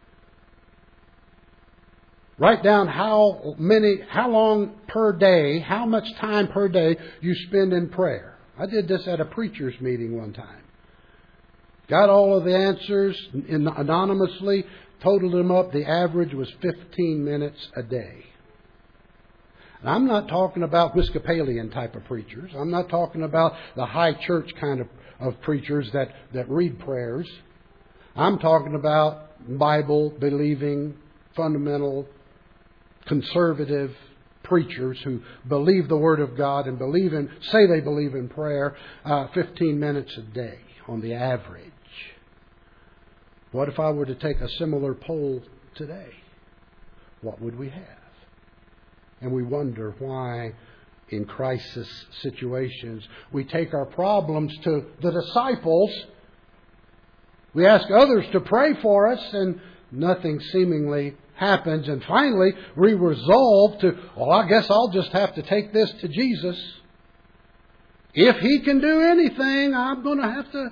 write down how long per day, how much time per day you spend in prayer. I did this at a preacher's meeting one time. Got all of the answers anonymously, totaled them up. The average was 15 minutes a day. And I'm not talking about Episcopalian type of preachers. I'm not talking about the high church kind of preachers that read prayers. I'm talking about Bible-believing, fundamental, conservative preachers who believe the Word of God and say they believe in prayer 15 minutes a day on the average. What if I were to take a similar poll today? What would we have? And we wonder why in crisis situations we take our problems to the disciples. We ask others to pray for us and nothing seemingly happens. And finally we resolve to, I guess I'll just have to take this to Jesus. If He can do anything, I'm going to have to...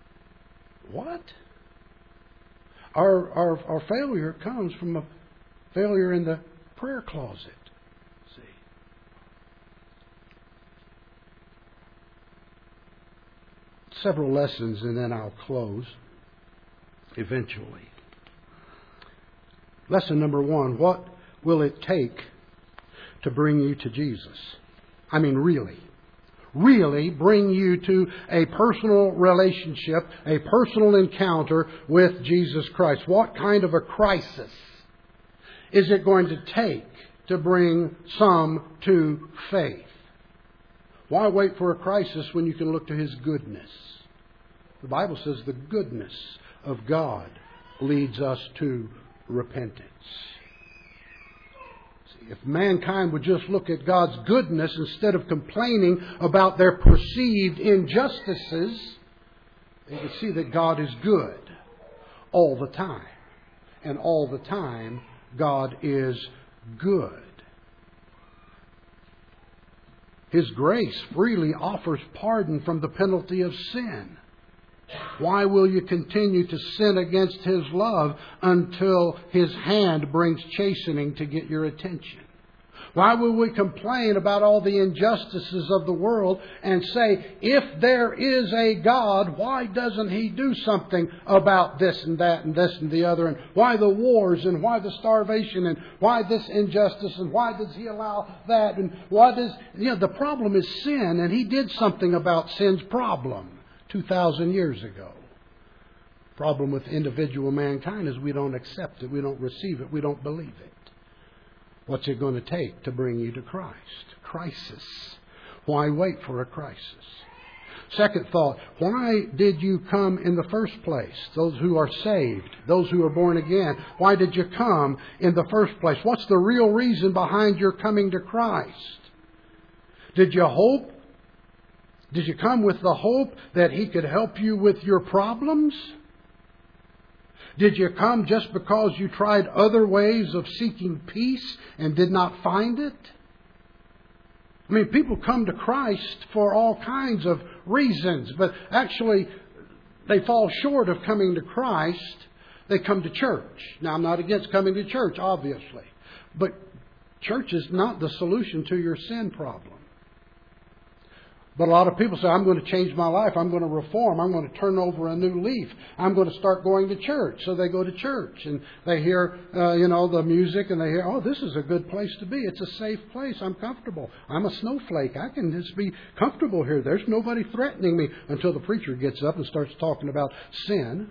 What? Our failure comes from Failure in the prayer closet. See? Several lessons and then I'll close eventually. Lesson number 1, what will it take to bring you to Jesus? I mean, really bring you to a personal relationship, a personal encounter with Jesus Christ. What kind of a crisis is it going to take to bring some to faith? Why wait for a crisis when you can look to His goodness? The Bible says the goodness of God leads us to repentance. See, if mankind would just look at God's goodness instead of complaining about their perceived injustices, they would see that God is good all the time. And all the time, God is good. His grace freely offers pardon from the penalty of sin. Why will you continue to sin against His love until His hand brings chastening to get your attention? Why will we complain about all the injustices of the world and say, if there is a God, why doesn't He do something about this and that and this and the other? And why the wars and why the starvation and why this injustice and why does He allow that? And why does, the problem is sin, and He did something about sin's problem 2,000 years ago. The problem with individual mankind is we don't accept it, we don't receive it, we don't believe it. What's it going to take to bring you to Christ? Crisis. Why wait for a crisis? Second thought, why did you come in the first place? Those who are saved, those who are born again, why did you come in the first place? What's the real reason behind your coming to Christ? Did you hope? Did you come with the hope that He could help you with your problems? Did you come just because you tried other ways of seeking peace and did not find it? I mean, people come to Christ for all kinds of reasons, but actually they fall short of coming to Christ. They come to church. Now, I'm not against coming to church, obviously, but church is not the solution to your sin problem. But a lot of people say, I'm going to change my life. I'm going to reform. I'm going to turn over a new leaf. I'm going to start going to church. So they go to church and they hear, the music and they hear, oh, this is a good place to be. It's a safe place. I'm comfortable. I'm a snowflake. I can just be comfortable here. There's nobody threatening me until the preacher gets up and starts talking about sin.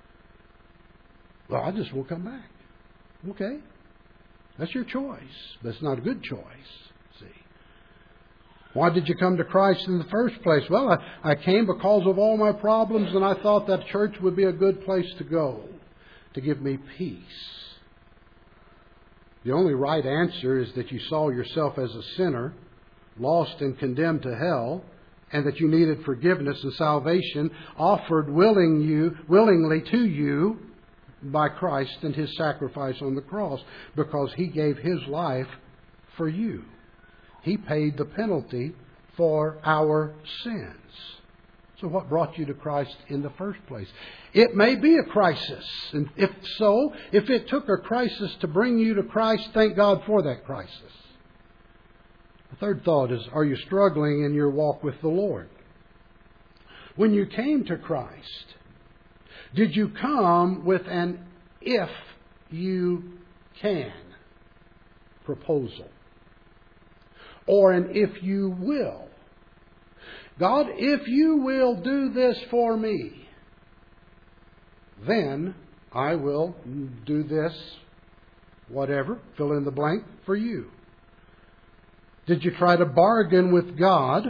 Well, I just will come back. Okay. That's your choice. But it's not a good choice. Why did you come to Christ in the first place? Well, I came because of all my problems, and I thought that church would be a good place to go to give me peace. The only right answer is that you saw yourself as a sinner, lost and condemned to hell, and that you needed forgiveness and salvation offered willingly to you by Christ and His sacrifice on the cross, because He gave His life for you. He paid the penalty for our sins. So what brought you to Christ in the first place? It may be a crisis. And if it took a crisis to bring you to Christ, thank God for that crisis. The third thought is, are you struggling in your walk with the Lord? When you came to Christ, did you come with an if you can proposal? Or an if you will. God, if you will do this for me, then I will do this, whatever, fill in the blank, for you. Did you try to bargain with God?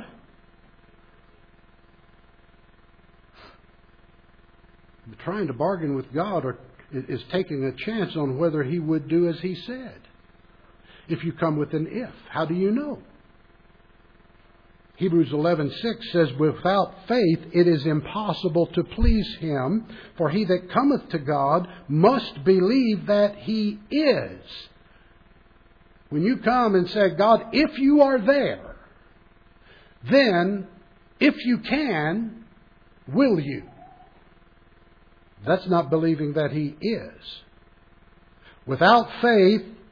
Trying to bargain with God is taking a chance on whether He would do as He said. If you come with an if, how do you know? Hebrews 11:6 says, without faith it is impossible to please Him, for he that cometh to God must believe that He is. When you come and say, God, if you are there, then if you can, will you? That's not believing that He is. Without faith,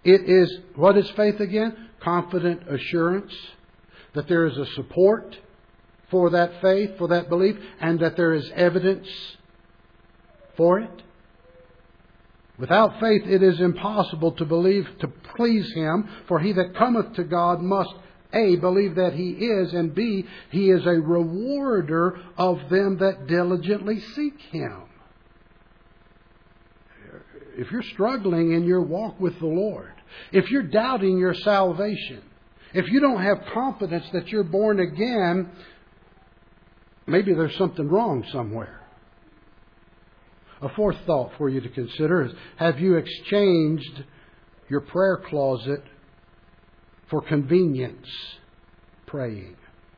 It is, what is faith again? Confident assurance that there is a support for that faith, for that belief, and that there is evidence for it. Without faith it is impossible to believe to please Him, for he that cometh to God must A, believe that He is, and B, He is a rewarder of them that diligently seek Him. If you're struggling in your walk with the Lord, if you're doubting your salvation, if you don't have confidence that you're born again, maybe there's something wrong somewhere. A fourth thought for you to consider is, have you exchanged your prayer closet for convenience praying?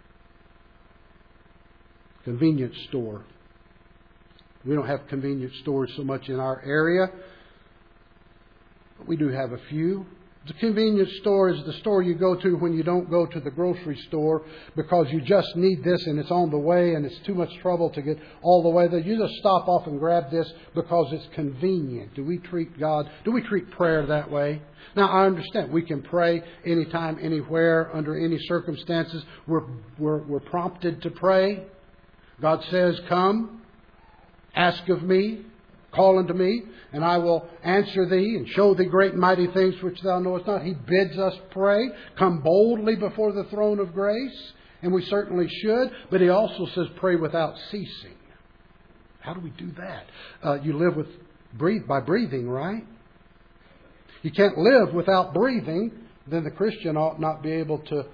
Convenience store. We don't have convenience stores so much in our area, but we do have a few. The convenience store is the store you go to when you don't go to the grocery store because you just need this and it's on the way and it's too much trouble to get all the way there. You just stop off and grab this because it's convenient. Do we treat prayer that way? Now, I understand we can pray anytime, anywhere, under any circumstances. We're prompted to pray. God says, "Come, ask of me, call unto me, and I will answer thee and show thee great and mighty things which thou knowest not." He bids us pray, come boldly before the throne of grace, and we certainly should. But He also says pray without ceasing. How do we do that? You live by breathing, right? You can't live without breathing. Then the Christian ought not be able to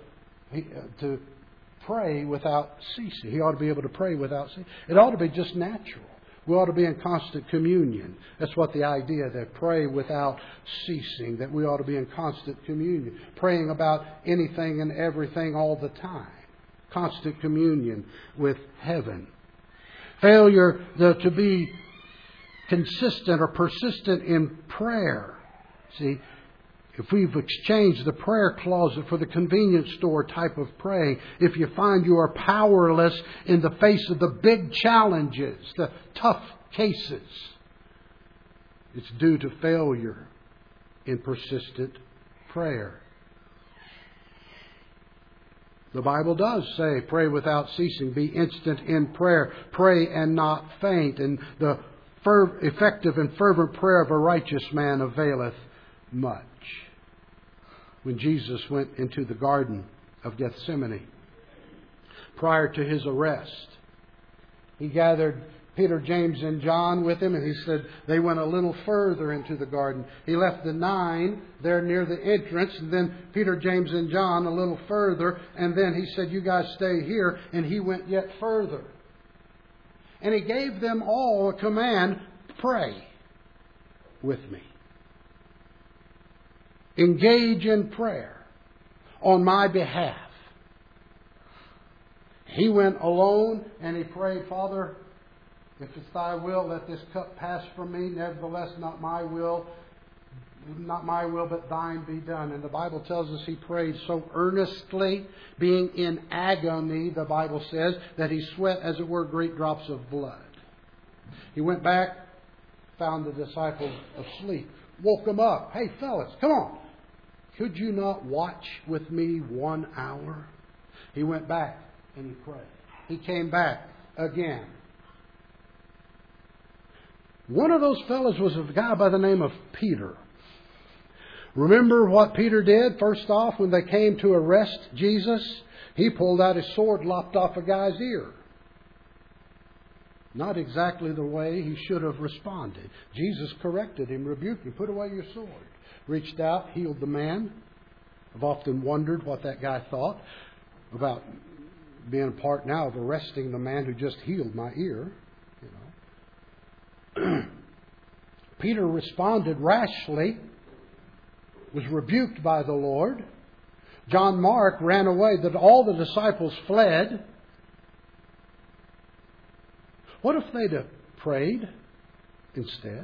pray without ceasing. He ought to be able to pray without ceasing. It ought to be just natural. We ought to be in constant communion. That's what the idea, that pray without ceasing, that we ought to be in constant communion. Praying about anything and everything all the time. Constant communion with heaven. Failure to be consistent or persistent in prayer. See, if we've exchanged the prayer closet for the convenience store type of praying, if you find you are powerless in the face of the big challenges, the tough cases, it's due to failure in persistent prayer. The Bible does say, pray without ceasing, be instant in prayer, pray and not faint, and the effective and fervent prayer of a righteous man availeth much. When Jesus went into the Garden of Gethsemane, prior to His arrest, He gathered Peter, James, and John with Him, and He said they went a little further into the garden. He left the 9 there near the entrance, and then Peter, James, and John a little further, and then He said, "You guys stay here," and He went yet further. And He gave them all a command, pray with me. Engage in prayer on my behalf. He went alone and He prayed, "Father, if it's thy will, let this cup pass from me. Nevertheless, not my will, but thine be done." And the Bible tells us He prayed so earnestly, being in agony, the Bible says, that He sweat, as it were, great drops of blood. He went back, found the disciples asleep, woke them up. "Hey, fellas, come on. Could you not watch with me 1 hour?" He went back and he prayed. He came back again. One of those fellas was a guy by the name of Peter. Remember what Peter did? First off, when they came to arrest Jesus, he pulled out his sword, lopped off a guy's ear. Not exactly the way he should have responded. Jesus corrected him, rebuked him, "Put away your sword." Reached out, healed the man. I've often wondered what that guy thought about being a part now of arresting the man who just healed my ear. Peter responded rashly, was rebuked by the Lord. John Mark ran away. All the disciples fled. What if they'd have prayed instead?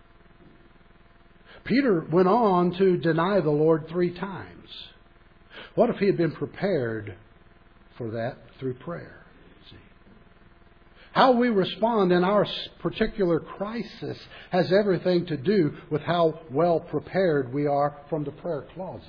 Peter went on to deny the Lord 3 times. What if he had been prepared for that through prayer? See? How we respond in our particular crisis has everything to do with how well prepared we are from the prayer closet.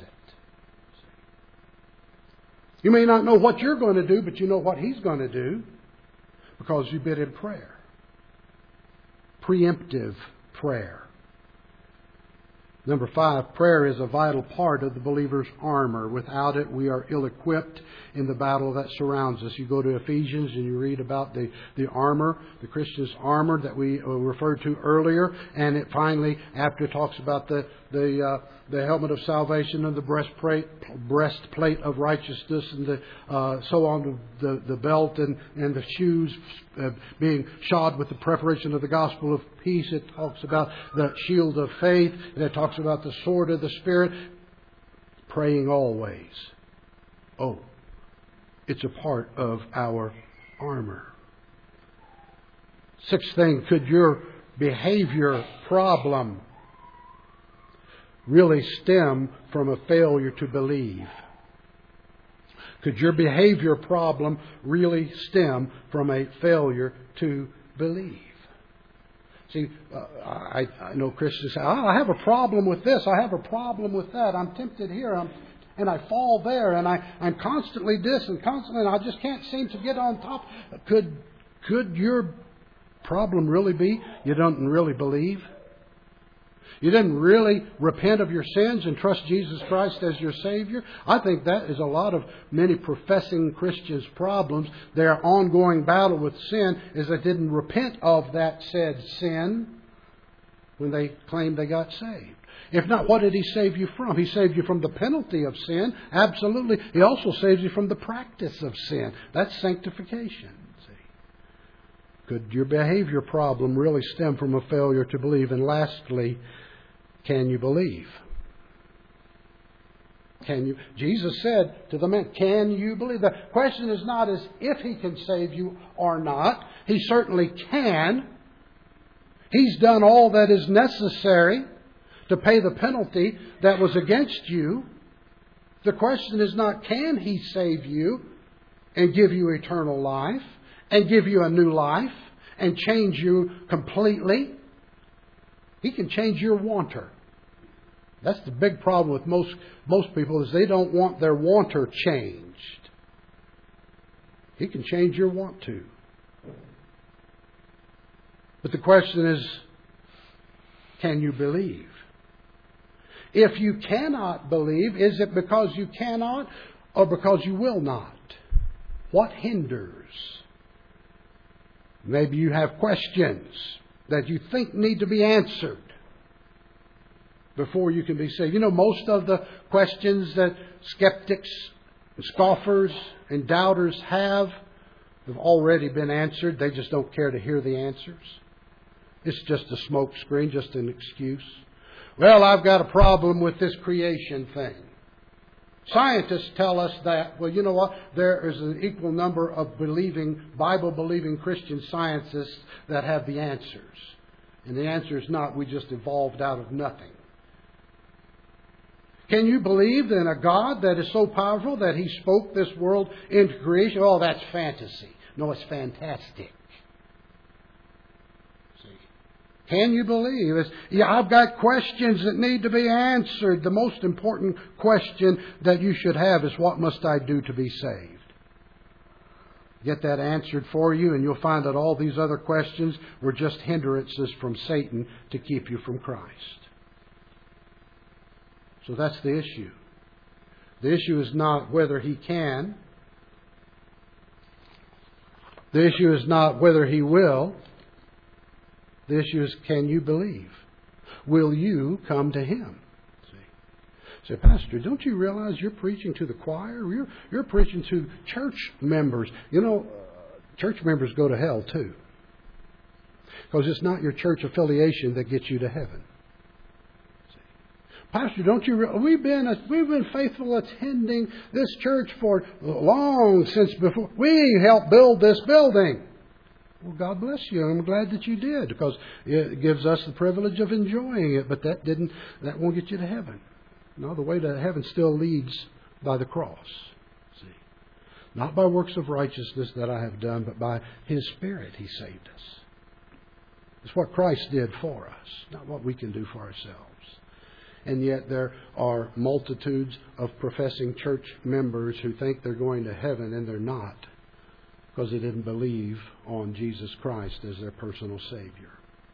You may not know what you're going to do, but you know what He's going to do because you've been in prayer. Preemptive prayer. Number 5, prayer is a vital part of the believer's armor. Without it, we are ill-equipped in the battle that surrounds us. You go to Ephesians and you read about the armor, the Christian's armor that we referred to earlier. And it finally, after it talks about the helmet of salvation and the breastplate of righteousness and so on, the belt and the shoes being shod with the preparation of the gospel of peace. It talks about the shield of faith, and it talks about the sword of the Spirit. Praying always. Oh, it's a part of our armor. 6th thing, could your behavior problem really stem from a failure to believe? Could your behavior problem really stem from a failure to believe? See, I know Christians say, I have a problem with this, I have a problem with that, I'm tempted here, and I fall there, and I'm constantly this and constantly, and I just can't seem to get on top. Could your problem really be you don't really believe? You didn't really repent of your sins and trust Jesus Christ as your Savior? I think that is a lot of many professing Christians' problems. Their ongoing battle with sin is they didn't repent of that said sin when they claimed they got saved. If not, what did He save you from? He saved you from the penalty of sin. Absolutely. He also saves you from the practice of sin. That's sanctification. Could your behavior problem really stem from a failure to believe? And lastly, can you believe? Can you? Jesus said to the man, can you believe? The question is not as if He can save you or not. He certainly can. He's done all that is necessary to pay the penalty that was against you. The question is not, can He save you and give you eternal life and give you a new life and change you completely? He can change your wanter. That's the big problem with most people, is they don't want their wanter changed. He can change your want to. But the question is, can you believe? If you cannot believe, is it because you cannot or because you will not? What hinders? Maybe you have questions that you think need to be answered before you can be saved. You know, most of the questions that skeptics, and scoffers, and doubters have already been answered. They just don't care to hear the answers. It's just a smoke screen, just an excuse. Well, I've got a problem with this creation thing. Scientists tell us that, well, you know what? There is an equal number of Bible-believing Christian scientists that have the answers. And the answer is not, we just evolved out of nothing. Can you believe in a God that is so powerful that He spoke this world into creation? Oh, that's fantasy. No, it's fantastic. Can you believe? Yeah, I've got questions that need to be answered. The most important question that you should have is, what must I do to be saved? Get that answered for you, and you'll find that all these other questions were just hindrances from Satan to keep you from Christ. So that's the issue. The issue is not whether He can. The issue is not whether He will. The issue is, can you believe? Will you come to Him? Say, Pastor, don't you realize you're preaching to the choir? You're preaching to church members. You know, church members go to hell too. Because it's not your church affiliation that gets you to heaven. Pastor, don't you realize we've been faithful attending this church for long since before. We helped build this building. Well, God bless you. I'm glad that you did, because it gives us the privilege of enjoying it. But that won't get you to heaven. No, the way to heaven still leads by the cross. See, Not by works of righteousness that I have done, but by His Spirit He saved us. It's what Christ did for us, not what we can do for ourselves. And yet there are multitudes of professing church members who think they're going to heaven, and they're not, because they didn't believe on Jesus Christ as their personal Savior.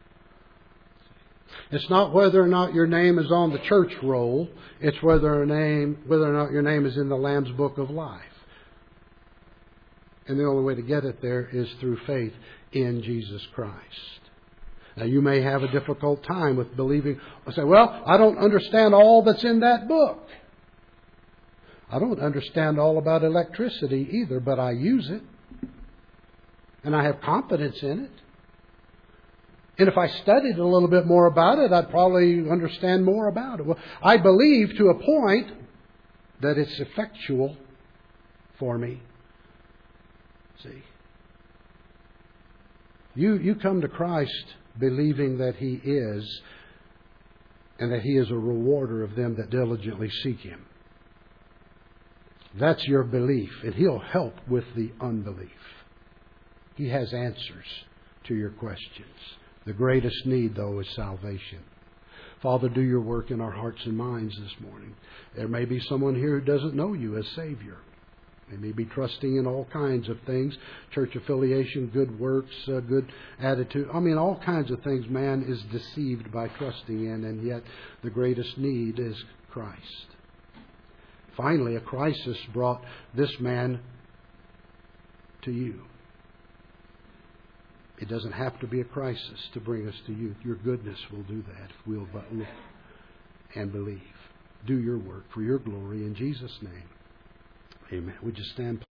It's not whether or not your name is on the church roll. It's whether or not your name is in the Lamb's Book of Life. And the only way to get it there is through faith in Jesus Christ. Now, you may have a difficult time with believing. I say, well, I don't understand all that's in that book. I don't understand all about electricity either, but I use it. And I have confidence in it. And if I studied a little bit more about it, I'd probably understand more about it. Well, I believe to a point that it's effectual for me. See? You come to Christ believing that He is, and that He is a rewarder of them that diligently seek Him. That's your belief, and He'll help with the unbelief. He has answers to your questions. The greatest need, though, is salvation. Father, do your work in our hearts and minds this morning. There may be someone here who doesn't know You as Savior. They may be trusting in all kinds of things, church affiliation, good works, good attitude. All kinds of things man is deceived by trusting in, and yet the greatest need is Christ. Finally, a crisis brought this man to You. It doesn't have to be a crisis to bring us to You. Your goodness will do that if we'll but look and believe. Do Your work for Your glory in Jesus' name. Amen. Would you stand?